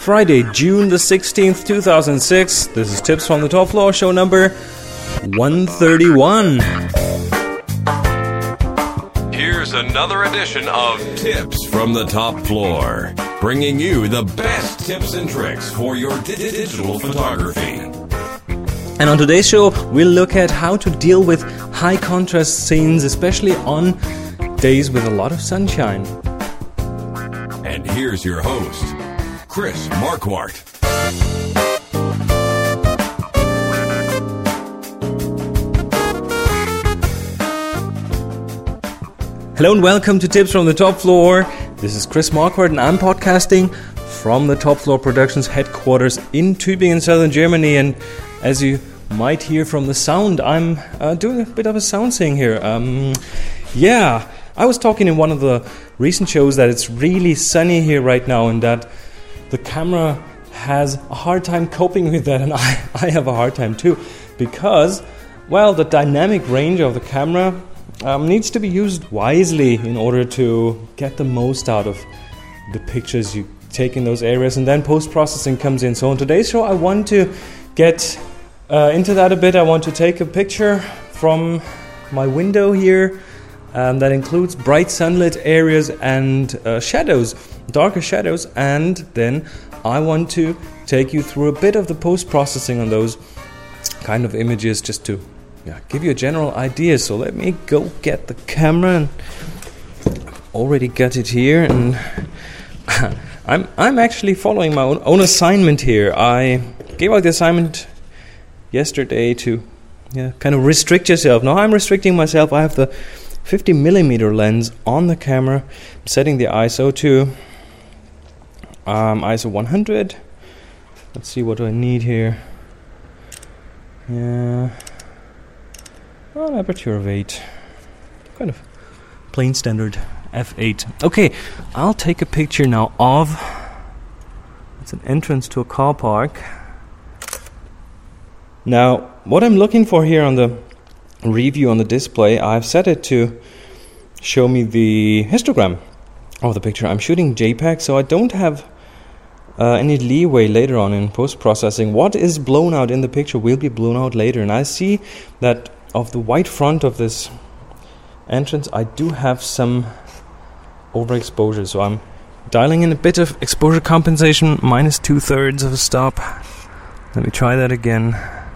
Friday, June the 16th, 2006. This is Tips from the Top Floor, show number 131. Here's another edition of Tips from the Top Floor, bringing you the best tips and tricks for your digital photography. And on today's show, we'll look at how to deal with high contrast scenes, especially on days with a lot of sunshine. And here's your host, Chris Marquardt. Hello and welcome to Tips from the Top Floor. This is Chris Marquardt and I'm podcasting from the Top Floor Productions headquarters in Tübingen, southern Germany. And as you might hear from the sound, I'm doing a bit of a sound thing here. I was talking in one of the recent shows that it's really sunny here right now and that the camera has a hard time coping with that, and I have a hard time too, because, well, the dynamic range of the camera needs to be used wisely in order to get the most out of the pictures you take in those areas, and then post-processing comes in. So on today's show I want to get into that a bit. I want to take a picture from my window here that includes bright sunlit areas and shadows, darker shadows, and then I want to take you through a bit of the post-processing on those kind of images just to give you a general idea. So let me go get the camera, and already got it here, and I'm actually following my own assignment here. I gave out the assignment yesterday to kind of restrict yourself. Now I'm restricting myself. I have the 50mm lens on the camera. I'm setting the ISO to ISO 100. Let's see, what do I need here? An aperture of 8. Kind of plain standard f8. Okay, I'll take a picture now of... It's an entrance to a car park. Now, what I'm looking for here on the review on the display, I've set it to show me the histogram of the picture. I'm shooting JPEG, so I don't have any leeway later on in post-processing. What is blown out in the picture will be blown out later, and I see that of the white front of this entrance I do have some overexposure, so I'm dialing in a bit of exposure compensation, minus 2/3 of a stop. Let me try that again.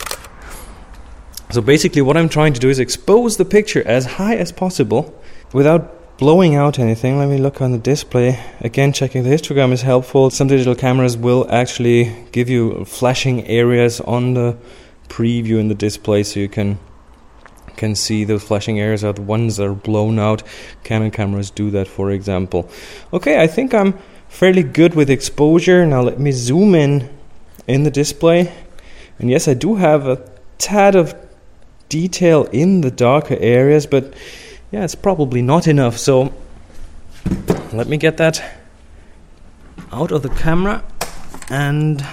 So basically what I'm trying to do is expose the picture as high as possible without blowing out anything. Let me look on the display. Again, checking the histogram is helpful. Some digital cameras will actually give you flashing areas on the preview in the display, so you can see those flashing areas are the ones that are blown out. Canon cameras do that, for example. Okay, I think I'm fairly good with exposure. Now let me zoom in the display. And yes, I do have a tad of detail in the darker areas, but it's probably not enough. So let me get that out of the camera and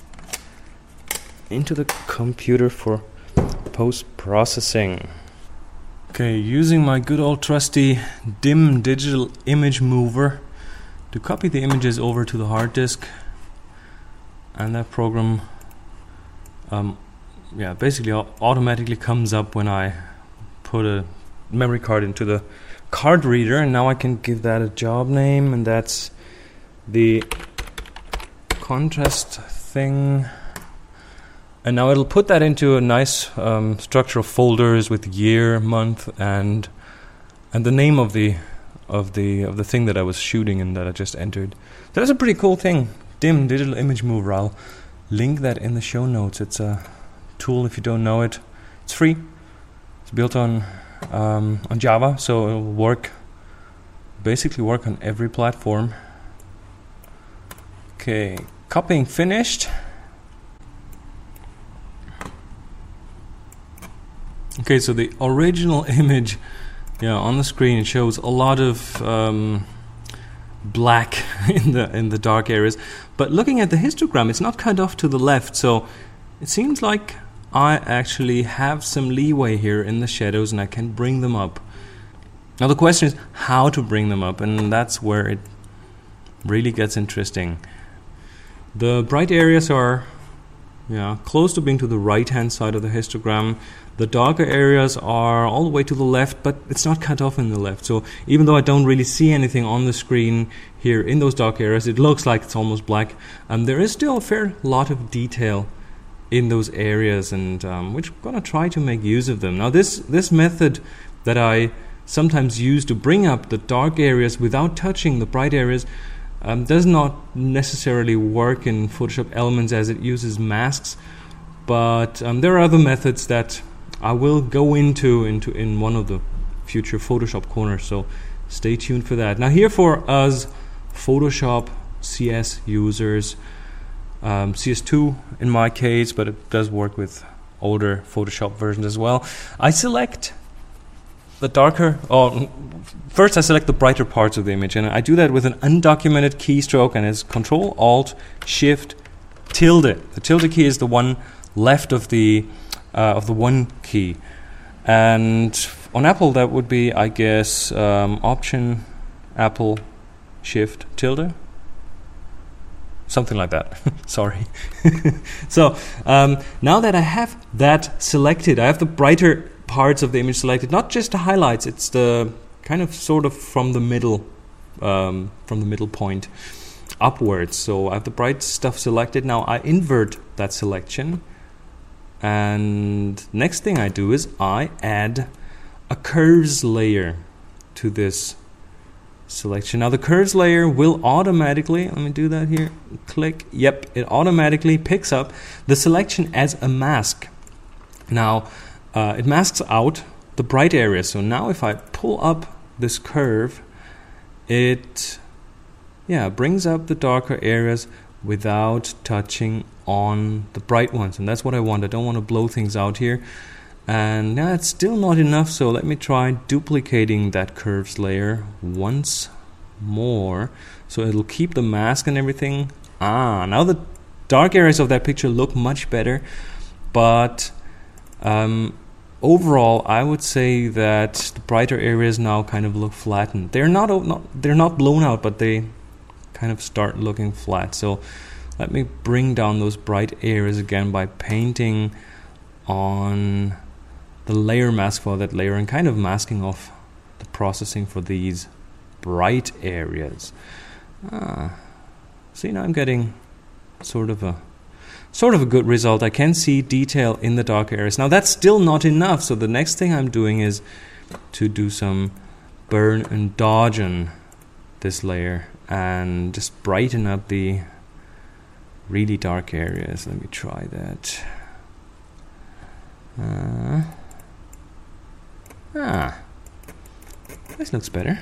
into the computer for post-processing. Okay, using my good old trusty DIMM digital image mover to copy the images over to the hard disk, and that program basically automatically comes up when I put a memory card into the card reader, and now I can give that a job name, and that's the contrast thing. And now it'll put that into a nice structure of folders with year, month, and the name of the thing that I was shooting and that I just entered. So that's a pretty cool thing, DIMM digital image mover. I'll link that in the show notes. It's a tool if you don't know it. It's free. It's built on Java, so it'll work on every platform. Okay, copying finished. Okay, so the original image, on the screen, it shows a lot of black in the dark areas. But looking at the histogram, it's not cut off to the left, so it seems like I actually have some leeway here in the shadows, and I can bring them up. Now the question is how to bring them up, and that's where it really gets interesting. The bright areas are close to being to the right-hand side of the histogram. The darker areas are all the way to the left, but it's not cut off in the left. So even though I don't really see anything on the screen here in those dark areas, it looks like it's almost black. There is still a fair lot of detail in those areas, and which we're going to try to make use of them. Now this method that I sometimes use to bring up the dark areas without touching the bright areas does not necessarily work in Photoshop Elements, as it uses masks, but there are other methods that I will go into in one of the future Photoshop corners, so stay tuned for that. Now here for us Photoshop CS users, CS2 in my case, but it does work with older Photoshop versions as well, I select the darker, first I select the brighter parts of the image, and I do that with an undocumented keystroke, and it's Control-Alt-Shift-Tilde. The tilde key is the one left of the one key, and on Apple that would be, I guess, Option Apple Shift tilde, something like that. Sorry. So now that I have that selected, I have the brighter parts of the image selected, not just the highlights, it's the kind of sort of from the middle point upwards. So I have the bright stuff selected. Now I invert that selection, and next thing I do is I add a curves layer to this selection. Now the curves layer will automatically, let me do that here, click, yep, it automatically picks up the selection as a mask. Now it masks out the bright areas. So now if I pull up this curve, it brings up the darker areas without touching on the bright ones, and that's what I want. I don't want to blow things out here. And now it's still not enough, so let me try duplicating that curves layer once more, so it'll keep the mask and everything. Now the dark areas of that picture look much better, but overall, I would say that the brighter areas now kind of look flattened. They're not blown out, but they kind of start looking flat. So let me bring down those bright areas again by painting on the layer mask for that layer and kind of masking off the processing for these bright areas. See, now I'm getting sort of a good result. I can see detail in the dark areas. Now that's still not enough, so the next thing I'm doing is to do some burn and dodge on this layer and just brighten up the really dark areas. Let me try that. This looks better.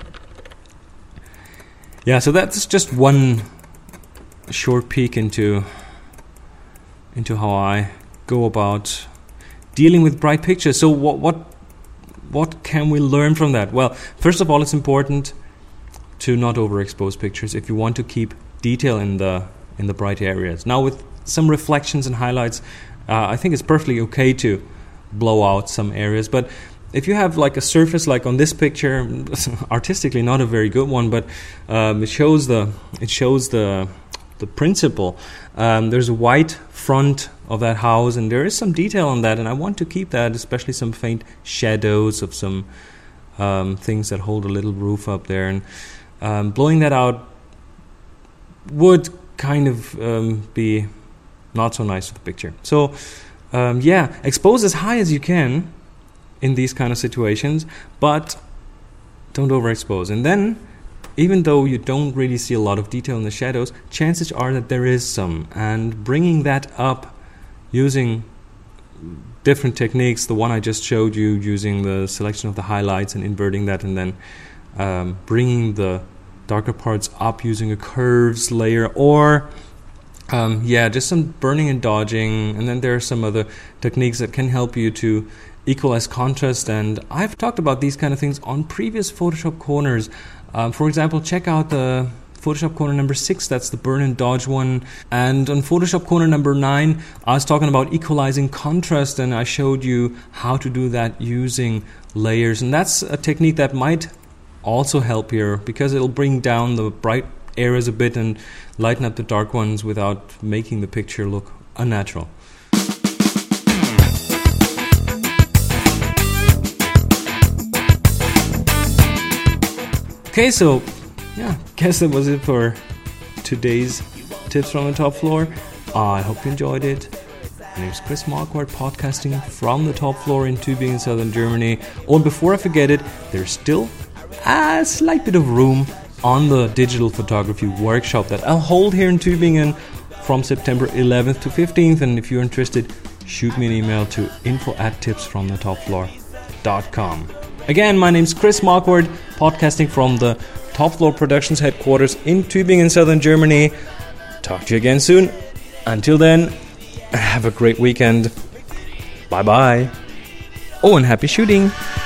Yeah, so that's just one short peek into how I go about dealing with bright pictures. So what can we learn from that? Well, first of all, it's important to not overexpose pictures if you want to keep detail in the bright areas. Now with some reflections and highlights, I think it's perfectly okay to blow out some areas, but if you have like a surface like on this picture, artistically not a very good one, but it shows the principle. There's a white front of that house, and there is some detail on that, and I want to keep that, especially some faint shadows of some things that hold a little roof up there, and blowing that out would kind of be not so nice for the picture. So expose as high as you can in these kind of situations, but don't overexpose. And then, even though you don't really see a lot of detail in the shadows, chances are that there is some, and bringing that up using different techniques, the one I just showed you, using the selection of the highlights and inverting that, and then bringing the darker parts up using a curves layer, or just some burning and dodging. And then there are some other techniques that can help you to equalize contrast, and I've talked about these kind of things on previous Photoshop corners. For example, check out the Photoshop corner number 6, that's the burn and dodge one. And on Photoshop corner number 9, I was talking about equalizing contrast, and I showed you how to do that using layers. And that's a technique that might also help here, because it'll bring down the bright areas a bit and lighten up the dark ones without making the picture look unnatural. Okay, so guess that was it for today's Tips from the Top Floor. I hope you enjoyed it. My name is Chris Marquardt, podcasting from the top floor in Tübingen in southern Germany. Oh, and before I forget it, there's still a slight bit of room on the digital photography workshop that I'll hold here in Tübingen from September 11th to 15th. And if you're interested, shoot me an email to info@tipsfromthetopfloor.com. Again, my name is Chris Marquardt, podcasting from the Top Floor Productions headquarters in Tübingen in southern Germany. Talk to you again soon. Until then, have a great weekend. Bye-bye. Oh, and happy shooting.